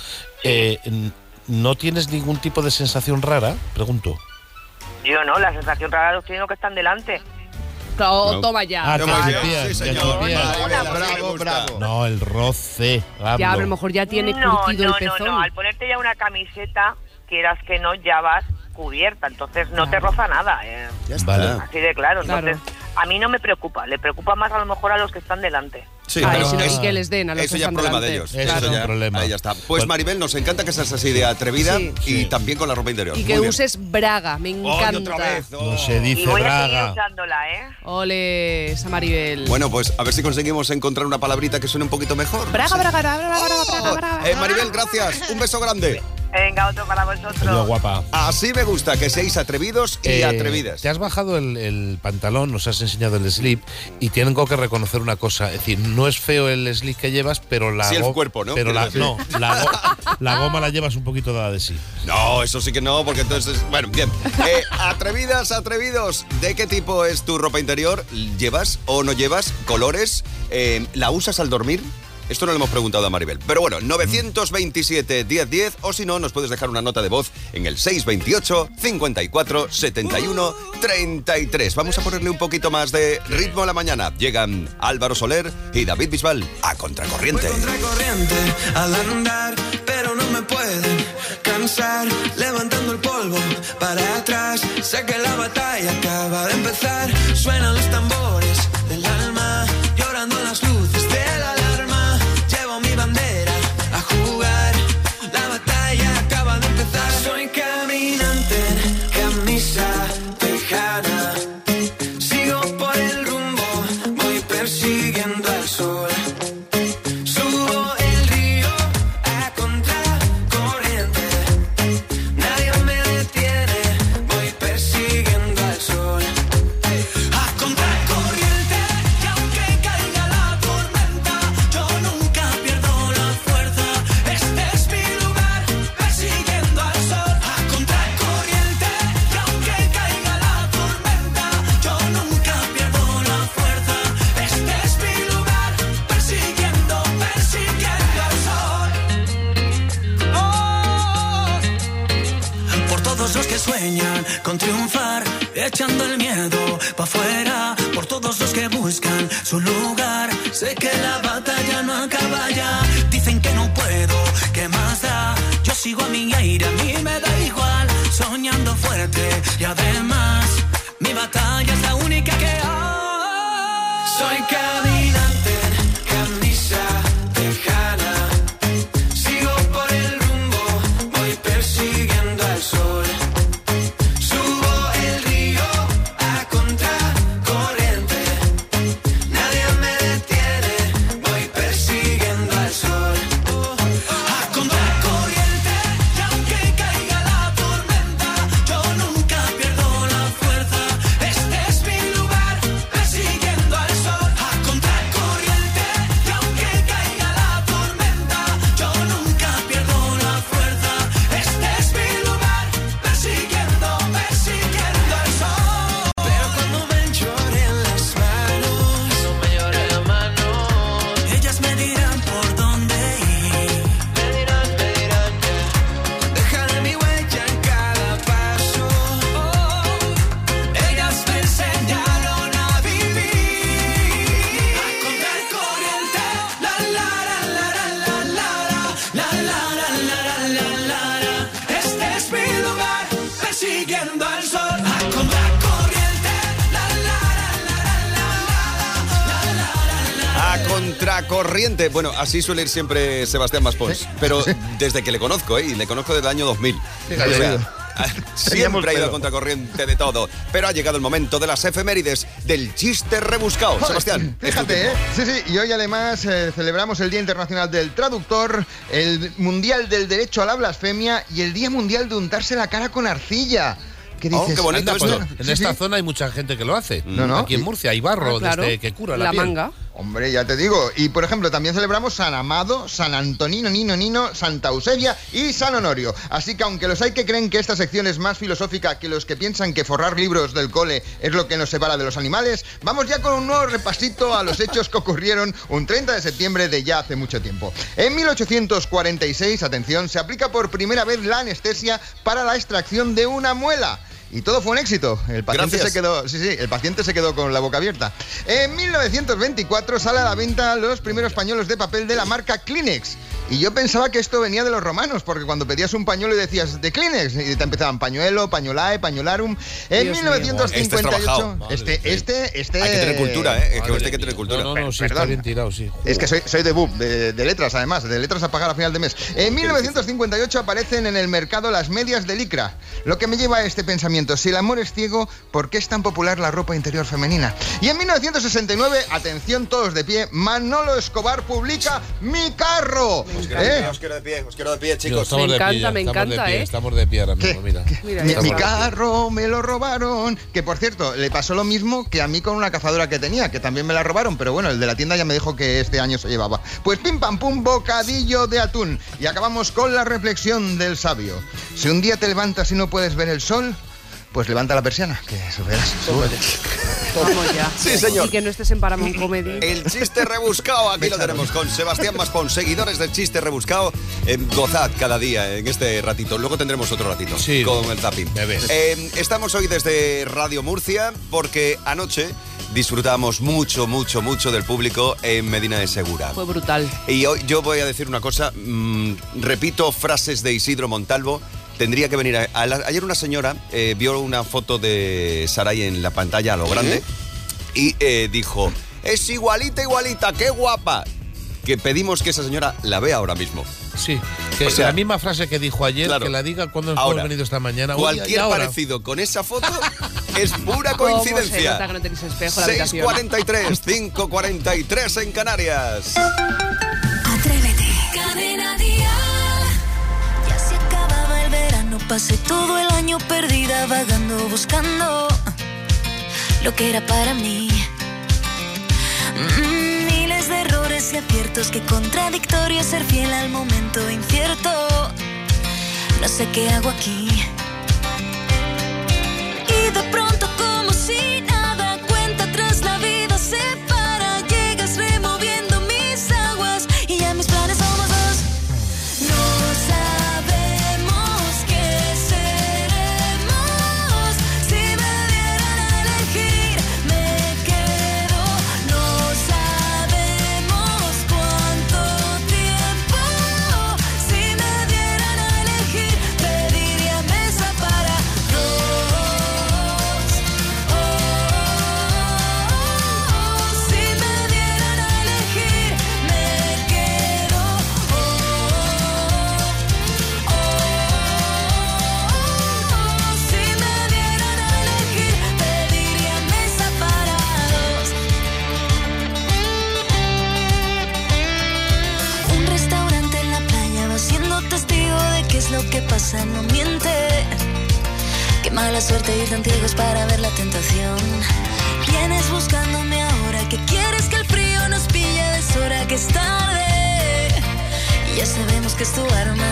¿no tienes ningún tipo de sensación rara? Pregunto. Yo no, la sensación rara de los que están delante. Oh, No. toma ya. Ah, No, que Maribel, chipías, sí, que señor. chipías. Maribel, Bravo, así me gusta. bravo. No, el roce. Ya, a hablo. lo mejor ya tiene No, curtido no, el pezón. no, al ponerte ya una camiseta, quieras que no, ya vas cubierta, entonces no te roza nada. Ya está. Vale. Así de claro, Claro. entonces a mí no me preocupa, le preocupa más a lo mejor a los que están delante. Sí, Ah, pero y si no, es- y que les den a los eso que ya es están problema de delante. ellos. Eso Eso es ya, un problema. ahí ya está. Pues Bueno. Maribel, nos encanta que seas así de atrevida Sí. y Sí. también con la ropa interior. Y Muy que bien. uses braga, me ¡Ay, encanta. otra vez! Oh. No se Y dice voy a seguir braga. usándola, ¿eh? Ole, esa Maribel. Bueno, pues a ver si conseguimos encontrar una palabrita que suene un poquito mejor. braga, No sé. braga, braga, braga, braga, braga. Maribel, gracias. Un beso grande. Venga, otro para vosotros. Adiós, guapa. Así me gusta, que seáis atrevidos y atrevidas. Te has bajado el pantalón, nos has enseñado el slip y tengo que reconocer una cosa, es decir, no es feo el slip que llevas, pero la Sí, el go- cuerpo, ¿no? Pero Quieres decir. la goma la llevas un poquito dada de sí. No, eso sí que no, porque entonces... Bueno, bien. Atrevidas, atrevidos, ¿de qué tipo es tu ropa interior? ¿Llevas o no llevas? ¿Colores? ¿La usas al dormir? Esto no le hemos preguntado a Maribel. Pero bueno, 927-1010 o si no, nos puedes dejar una nota de voz en el 628 54 71 33. Vamos a ponerle un poquito más de ritmo a la mañana. Llegan Álvaro Soler y David Bisbal a Contracorriente. Voy contracorriente al andar, pero no me pueden cansar. Levantando el polvo para atrás, sé que la batalla acaba de empezar. Suenan los tambores del alma, llorando las luces de la alarma. Llevo mi bandera a jugar, la batalla acaba de empezar. Soy caminante, camisa tejana. Sigo por el rumbo, voy persiguiendo al sol. Subo el río a contracorriente. Nadie me detiene, voy persiguiendo al sol. A contracorriente, y aunque caiga la tormenta, yo nunca pierdo la fuerza. Este es mi lugar, persiguiendo al sol. A contracorriente, y aunque caiga la tormenta, yo nunca pierdo la fuerza. Este es mi lugar, persiguiendo al sol. Oh. Por todos los que sueñan con triunfar, echando el miedo pa' afuera. Por todos los que buscan su lugar, sé que la batalla no acaba ya. Dicen que no puedo, ¿qué más da? Yo sigo a mi aire, a mí me da igual. Soñando fuerte y además mi batalla es la única que hay. Soy caminante, camisa tejana. Sigo por el rumbo, voy persiguiendo al sol. Subo el río a contracorriente. Nadie me detiene, voy persiguiendo al sol. A contracorriente, y aunque caiga la tormenta, Contracorriente. Bueno, así suele ir siempre Sebastián Maspons, pero desde que le conozco, y le conozco desde el año 2000. Fíjate, O sea, digo. siempre ha ido a contracorriente de todo. Pero ha llegado el momento de las efemérides del chiste rebuscado. Joder, Sebastián, fíjate, Sí, y hoy además celebramos el Día Internacional del Traductor, el Mundial del Derecho a la Blasfemia y el Día Mundial de untarse la cara con arcilla. ¿Qué dices? qué bonito Anda, esto. pues, en esta zona hay mucha gente que lo hace. No. Aquí en Murcia hay barro claro. desde que cura la La piel. manga. Hombre, ya te digo. Y por ejemplo, también celebramos San Amado, San Antonino, Nino, Santa Eusebia y San Honorio. Así que aunque los hay que creen que esta sección es más filosófica que los que piensan que forrar libros del cole es lo que nos separa de los animales, vamos ya con un nuevo repasito a los hechos que ocurrieron un 30 de septiembre de ya hace mucho tiempo. En 1846, atención, se aplica por primera vez la anestesia para la extracción de una muela. Y todo fue un éxito. El paciente Gracias. el paciente se quedó con la boca abierta. En 1924 sale a la venta los primeros pañuelos de papel de la marca Kleenex. Y yo pensaba que esto venía de los romanos, porque cuando pedías un pañuelo y decías de Kleenex, y te empezaban pañuelo, pañolae, pañolarum. En Dios mío. 1958... Este Este hay que tener cultura, ¿eh? Madre Hay que tener mía. cultura. No, sí, está Perdón. bien tirado, sí. Es que soy de BUP, de letras además, de letras a pagar a final de mes. En 1958 aparecen en el mercado las medias de licra. Lo que me lleva a este pensamiento: si el amor es ciego, ¿por qué es tan popular la ropa interior femenina? Y en 1969, atención todos de pie, Manolo Escobar publica Mi carro. Os quiero de pie, chicos. Estamos Me de pie encanta, ya, me estamos encanta, de pie, ¿eh? Estamos de pie ahora ¿Qué? mismo, mira. Mira, Mi ya está. carro me lo robaron. Que por cierto, le pasó lo mismo que a mí con una cazadora que tenía, que también me la robaron, pero bueno, el de la tienda ya me dijo que este año se llevaba. Pues pim pam pum, bocadillo de atún. Y acabamos con la reflexión del sabio. Si un día te levantas y no puedes ver el sol, pues levanta la persiana, que eso verás. Vamos ya. Sí, señor. Y que no estés en Paramount Comedy. El chiste rebuscado, aquí lo tenemos con Sebastián Maspons. Seguidores del chiste rebuscado, gozad cada día en este ratito. Luego tendremos otro ratito Sí, con el zapping. bebé. Estamos hoy desde Radio Murcia porque anoche disfrutamos mucho del público en Medina de Segura. Fue brutal. Y hoy yo voy a decir una cosa, repito frases de Isidro Montalvo. Tendría que venir. Ayer una señora vio una foto de Saray en la pantalla a lo grande y dijo: es igualita, qué guapa. Que pedimos que esa señora la vea ahora mismo. Sí, que O sea, la misma frase que dijo ayer, claro. que la diga cuando hemos Ahora, venido esta mañana. Uy, Cualquier y ahora. parecido con esa foto es pura ¿Cómo se coincidencia. nota que no tenéis espejo en la habitación? 6:43, 5:43 en Canarias. Atrévete. Cadena Dial. Ya se acababa el verano, pasé todo el año perdida vagando, buscando lo que era para mí. Miles de errores y aciertos, qué contradictorio ser fiel al momento incierto. No sé qué hago aquí. Y de pronto, como si nada, cuenta atrás la vida se para. Llegas removiendo mis aguas y ya mis planes somos dos. No sabemos qué seremos. Si me dieran a elegir, me quedo. No sabemos cuánto tiempo. Si me dieran a elegir, pediría mesa para dos. Si me dieran a elegir, me quedo. Si me dieran a elegir, pediría mesa para dos. Un restaurante en la playa va siendo testigo de qué es lo que pasa, no miente. Qué mala suerte ir tan ciegos para ver la tentación. Vienes buscándome ahora, que quieres que el frío nos pille a deshora, que es tarde. Y ya sabemos que es tu arma.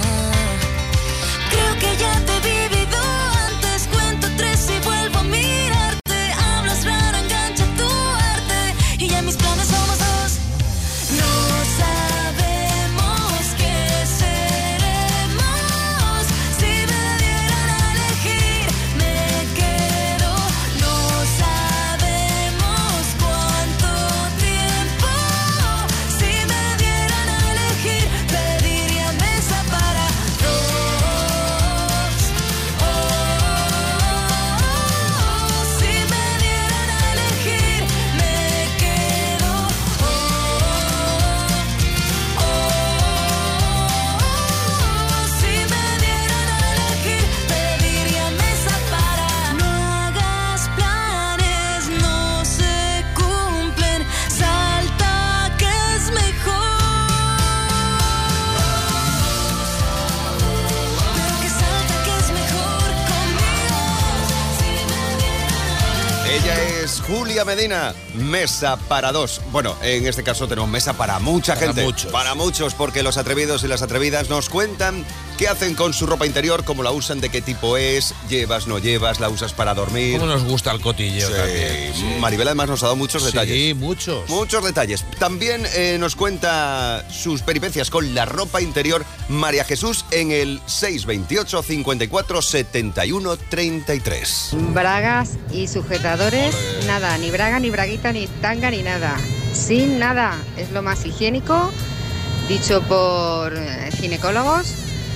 Creo que ya te he vivido antes, cuento tres y vuelvo a mirarte. Hablas raro, engancha tu arte y ya mis planes somos dos. No sabemos qué seremos. Si me dieran a elegir, me quedo. No sabemos cuánto tiempo. Si me dieran a elegir, pediría mesa para dos. Ella es Julia Medina, mesa para dos. Bueno, en este caso tenemos mesa para mucha gente. Para muchos, porque los atrevidos y las atrevidas nos cuentan qué hacen con su ropa interior, cómo la usan, de qué tipo es, llevas, no llevas, la usas para dormir. Cómo nos gusta el cotilleo también. Sí. Maribel además nos ha dado muchos detalles. Sí, muchos. Muchos detalles. También nos cuenta sus peripecias con la ropa interior María Jesús en el 628 54 71 33. Bragas y sujetadores, nada, ni braga, ni braguita, ni tanga, ni nada. Sin nada, es lo más higiénico, dicho por ginecólogos,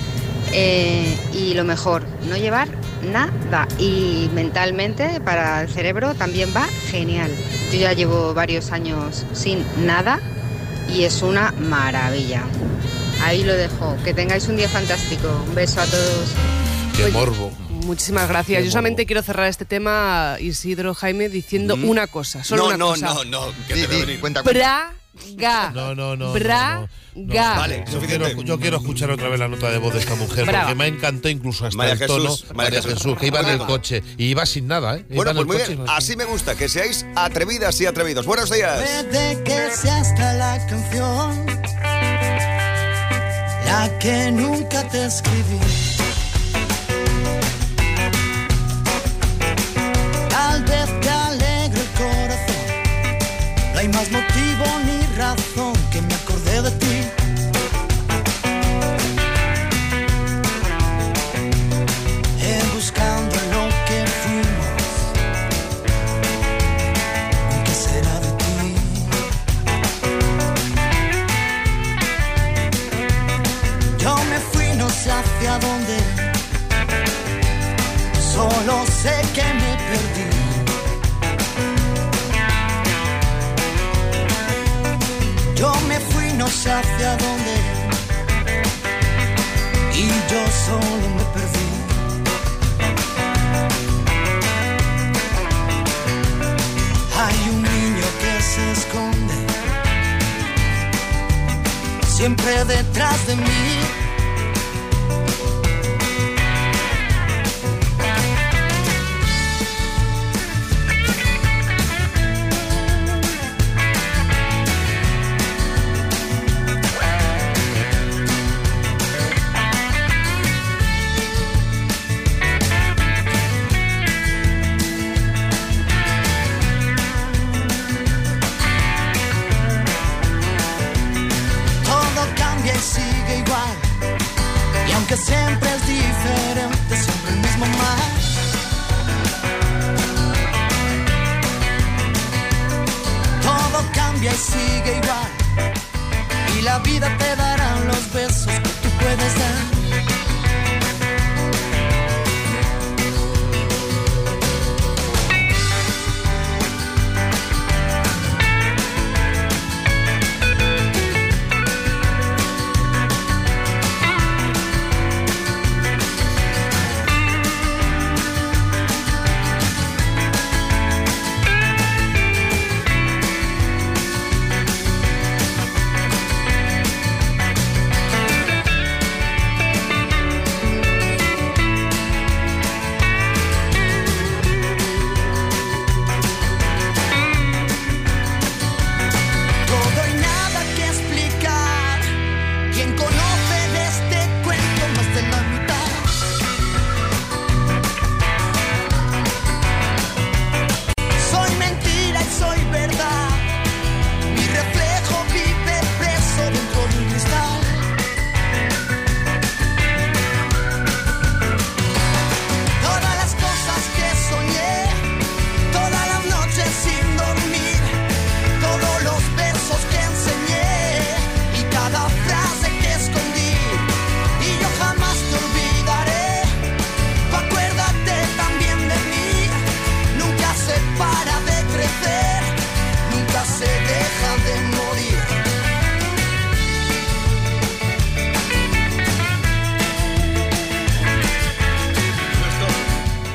y lo mejor, no llevar nada. Y mentalmente, para el cerebro, también va genial. Yo ya llevo varios años sin nada y es una maravilla. Ahí lo dejo, que tengáis un día fantástico. Un beso a todos. Qué morbo. Muchísimas gracias. Yo solamente quiero cerrar este tema, Isidro, Jaime, diciendo una cosa. Solo una cosa. No. ¿Qué te va a venir? Braga. No. Braga. Vale, yo quiero escuchar otra vez la nota de voz de esta mujer, Brava. porque me encantó incluso hasta María el tono. Jesús, María Jesús, que iba en el coche y iba sin nada, ¿eh? Bueno, Iba en pues el muy coche, bien. Así me gusta, que seáis atrevidas y atrevidos. Buenos días. Puede que sea hasta la canción, la que nunca te escribí. Tal vez te alegre el corazón, no hay más motivo ni razón que me acordé de ti. Buscando lo que fuimos, ¿qué será de ti? Yo me fui, no sé hacia dónde, solo sé que me perdí. Yo me fui, no sé hacia dónde, y yo solo me perdí. Hay un niño que se esconde siempre detrás de mí. Sigue igual, y aunque siempre es diferente, siempre el mismo mal. Todo cambia y sigue igual, y la vida te dará los besos que tú puedes dar.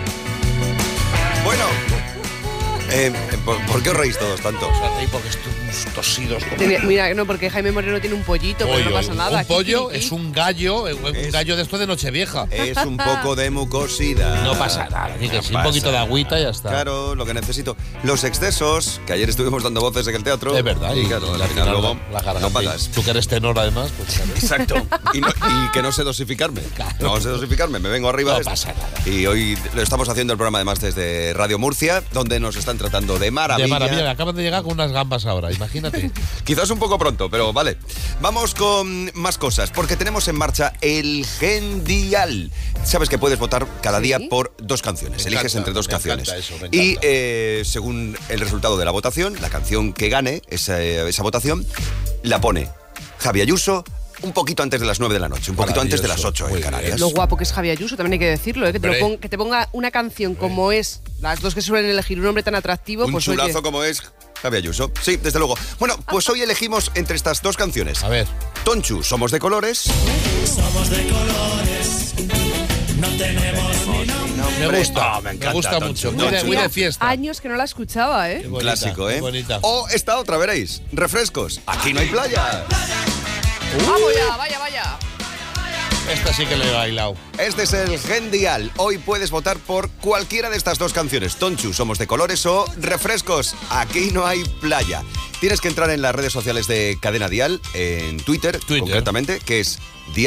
¿Por qué os reís todos tanto? Porque es tosidos. Mira, no, porque Jaime Moreno tiene un pollito, pero no pasa nada. Un pollo es un gallo de esto de Nochevieja. Es un poco de mucosidad. No pasa nada, un poquito de agüita y ya está. Claro, lo que necesito. Los excesos, que ayer estuvimos dando voces en el teatro. Es verdad. Y claro, al final luego la garganta, no pagas. Tú que eres tenor además, pues claro. Exacto. Y que no sé dosificarme. Claro. No sé dosificarme, me vengo arriba. No pasa nada. Y hoy lo estamos haciendo el programa además desde Radio Murcia, donde nos están tratando de maravilla. De maravilla, acaban de llegar con unas gambas ahora, imagínate. Quizás un poco pronto, pero vale. Vamos con más cosas, porque tenemos en marcha el Gendial. Sabes que puedes votar cada día por 2 canciones. Eliges entre 2 canciones. Y según el resultado de la votación, la canción que gane esa votación, la pone Javi Ayuso un poquito antes de las 9 de la noche, un poquito antes de las 8 en Canarias. Lo guapo que es Javi Ayuso, también hay que decirlo, que te ponga una canción como es, las 2 que suelen elegir, un hombre tan atractivo, un pues chulazo oye. como es Javi Ayuso. Sí, desde luego. Bueno, pues hoy elegimos entre estas 2 canciones. A ver. Tonchu, Somos de Colores. Somos de colores, no tenemos ni nombre. Me gusta, me me gusta mucho. Muy de fiesta. Años que no la escuchaba, ¿eh? Un clásico, ¿eh? Bonita. O esta otra, veréis. Refrescos. Aquí no hay playa. ¡Vamos ya! ¡Vaya! Esta sí que le he bailado. Este es el Gendial. Hoy puedes votar por cualquiera de estas 2 canciones. Tonchu, Somos de Colores o Refrescos. Aquí no hay playa. Tienes que entrar en las redes sociales de Cadena Dial, en Twitter. Concretamente, que es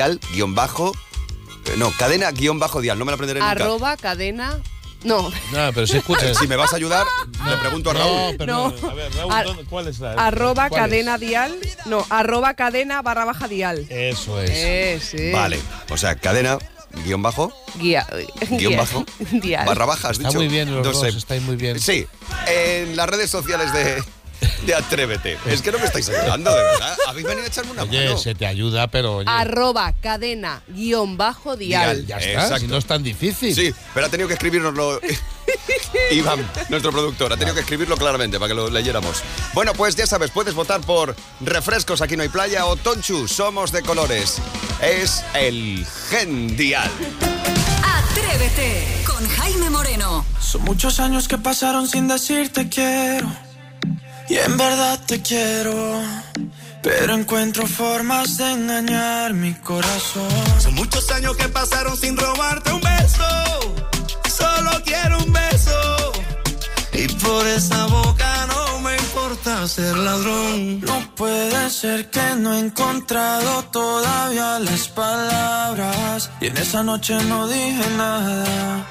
Cadena-Dial. No me la aprenderé nunca. @cadena. No. No, pero si escuchas. Si me vas a ayudar, le pregunto a Raúl. No, pero no. A ver, Raúl, ¿cuál es la? @cadena dial. No, @cadena_dial. Eso es. Sí. Vale. O sea, cadena, guión bajo. Dial. _, has dicho. Está muy bien los dos, estáis muy bien. Sí. En las redes sociales de Atrévete. Es que no me estáis ayudando, de verdad. Habéis venido a echarme una mano. Oye, se te ayuda, pero... Oye. @cadena_dial. Ya está, exacto. Si no es tan difícil. Sí, pero ha tenido que escribirnoslo Iván, nuestro productor. Ha tenido que escribirlo claramente para que lo leyéramos. Bueno, pues ya sabes, puedes votar por Refrescos, Aquí no hay playa, o Tonchu, Somos de Colores. Es el Gendial. Atrévete con Jaime Moreno. Son muchos años que pasaron sin decirte quiero. Y en verdad te quiero, pero encuentro formas de engañar mi corazón. Son muchos años que pasaron sin robarte un beso. Solo quiero un beso. Y por esa boca no me importa ser ladrón. No puede ser que no he encontrado todavía las palabras. Y en esa noche no dije nada.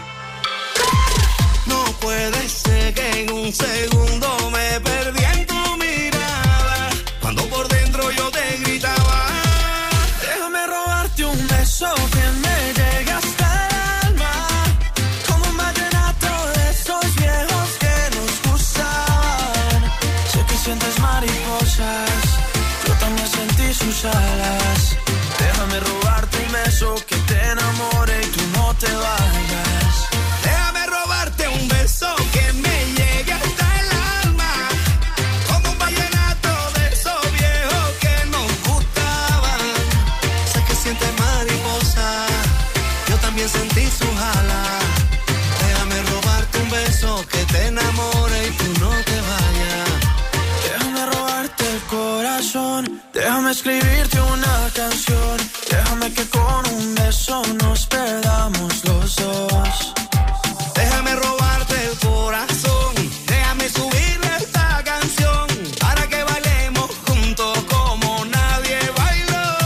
No puede ser que en un segundo me perdí en tu mirada, cuando por dentro yo te gritaba. Déjame robarte un beso que me llegue hasta el alma, como un vallenato de esos viejos que nos gustaban. Sé que sientes mariposas, yo también sentí sus alas. Déjame robarte un beso que te enamore y tú no te vayas. Déjame robarte un beso que me llegue hasta el alma, como un vallenato de esos viejos que nos gustaban. Sé que sientes mariposa, yo también sentí sus alas. Déjame robarte un beso que te enamore y tú no te vayas. Déjame robarte el corazón, déjame escribirte una canción. Déjame que con un beso nos perdamos los dos. Déjame robarte el corazón, déjame subirle esta canción, para que bailemos juntos como nadie bailó.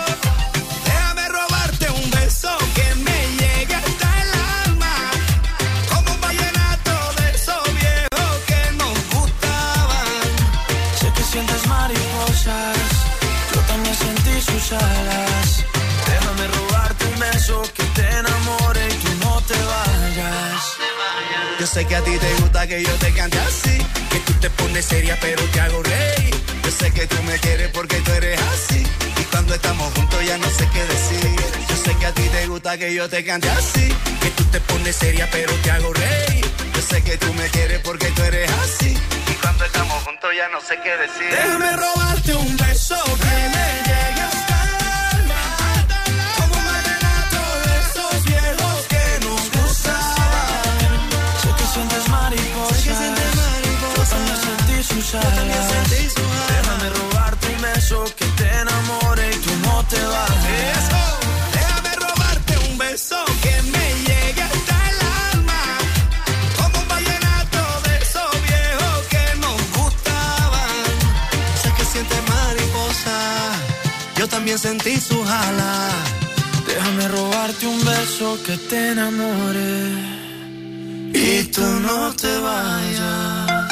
Déjame robarte un beso que me llegue hasta el alma, como un vallenato de esos viejos que nos gustaban. Sé que sientes mariposas, yo también sentí sus alas. Déjame robarte un beso que te enamore y tú no te vayas. Yo sé que a ti te gusta que yo te cante así, que tú te pones seria pero te hago reír. Yo sé que tú me quieres porque tú eres así, y cuando estamos juntos ya no sé qué decir. Yo sé que a ti te gusta que yo te cante así, que tú te pones seria pero te hago reír. Yo sé que tú me quieres porque tú eres así, y cuando estamos juntos ya no sé qué decir. Déjame robarte un beso que me llegue hasta el alma, como un vallenato de esos viejos que nos gustaban. Sé que sientes mariposas, yo también sentí sus sus alas. Déjame robarte un beso que te enamore y tú no te vayas. Eso, déjame robarte un beso que me llegue hasta el alma, como un vallenato de esos viejos que nos gustaban. Sé que sientes mariposa, yo también sentí sus alas. Déjame robarte un beso que te enamore y tú no te vayas.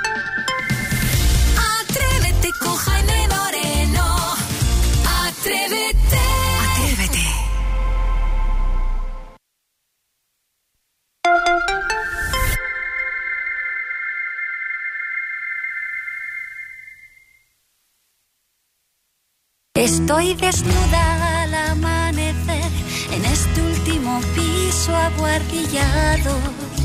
Atrévete con Jaime Moreno. Atrévete. Atrévete. Estoy desnuda al amanecer en este último piso abuhardillado.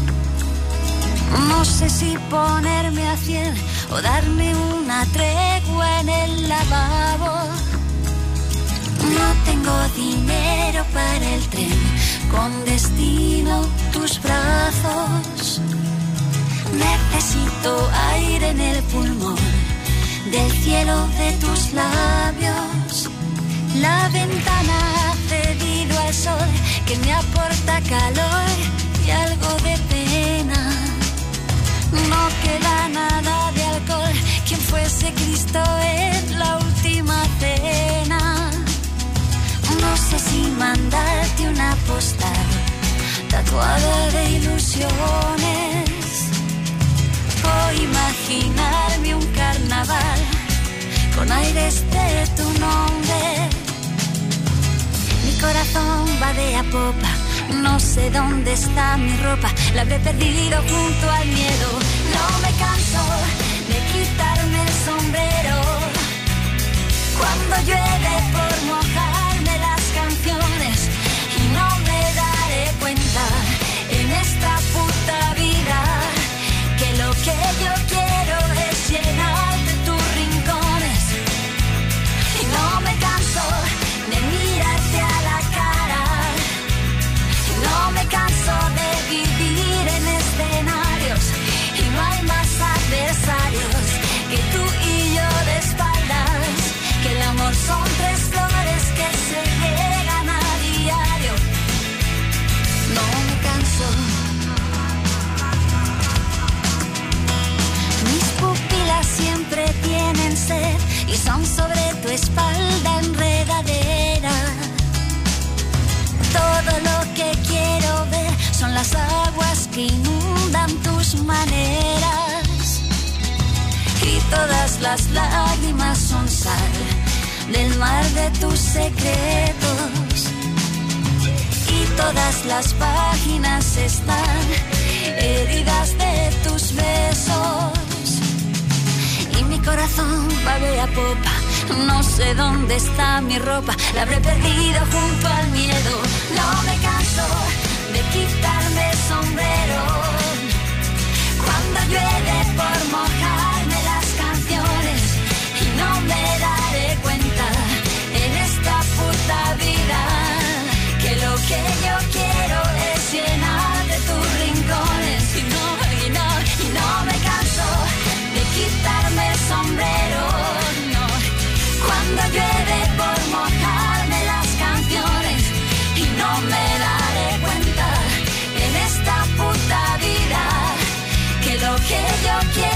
No sé si ponerme a 100 o darme una tregua en el lavabo. No tengo dinero para el tren con destino tus brazos. Necesito aire en el pulmón del cielo de tus labios. La ventana ha cedido al sol que me aporta calor y algo de pena. No queda nada de alcohol, quien fuese Cristo en la última cena. No sé si mandarte una postal tatuada de ilusiones o imaginarme un carnaval con aires de tu nombre. Mi corazón va de a popa, no sé dónde está mi ropa, la habré perdido junto al miedo. No me canso de quitarme el sombrero cuando llueve por mojarme las canciones y no me daré cuenta en esta puta vida que lo que yo quiero es llenarte tus rincones. Y no me canso de mirarte a la cara, y no me canso de vivir en escenarios, y no hay más adversarios que tú y yo de espaldas, que el amor son 3 flores que se llegan a diario. No me canso. Mis pupilas siempre tienen sed y son sobre tu espalda enredadera. Todo lo que quiero ver son las aguas que inundan tus maneras, y todas las lágrimas son sal del mar de tus secretos, y todas las páginas están heridas de tus besos. Y mi corazón va de a popa, no sé dónde está mi ropa, la habré perdido junto al miedo. No me canso de quitarme el sombrero cuando llueve por mojarme las canciones, y no me daré cuenta en esta puta vida que lo que yo quiero es llenar de tus rincones. Y no me canso de quitarme el sombrero, no, cuando llueve por mojarme las canciones, y no me daré cuenta en esta puta vida que lo que yo quiero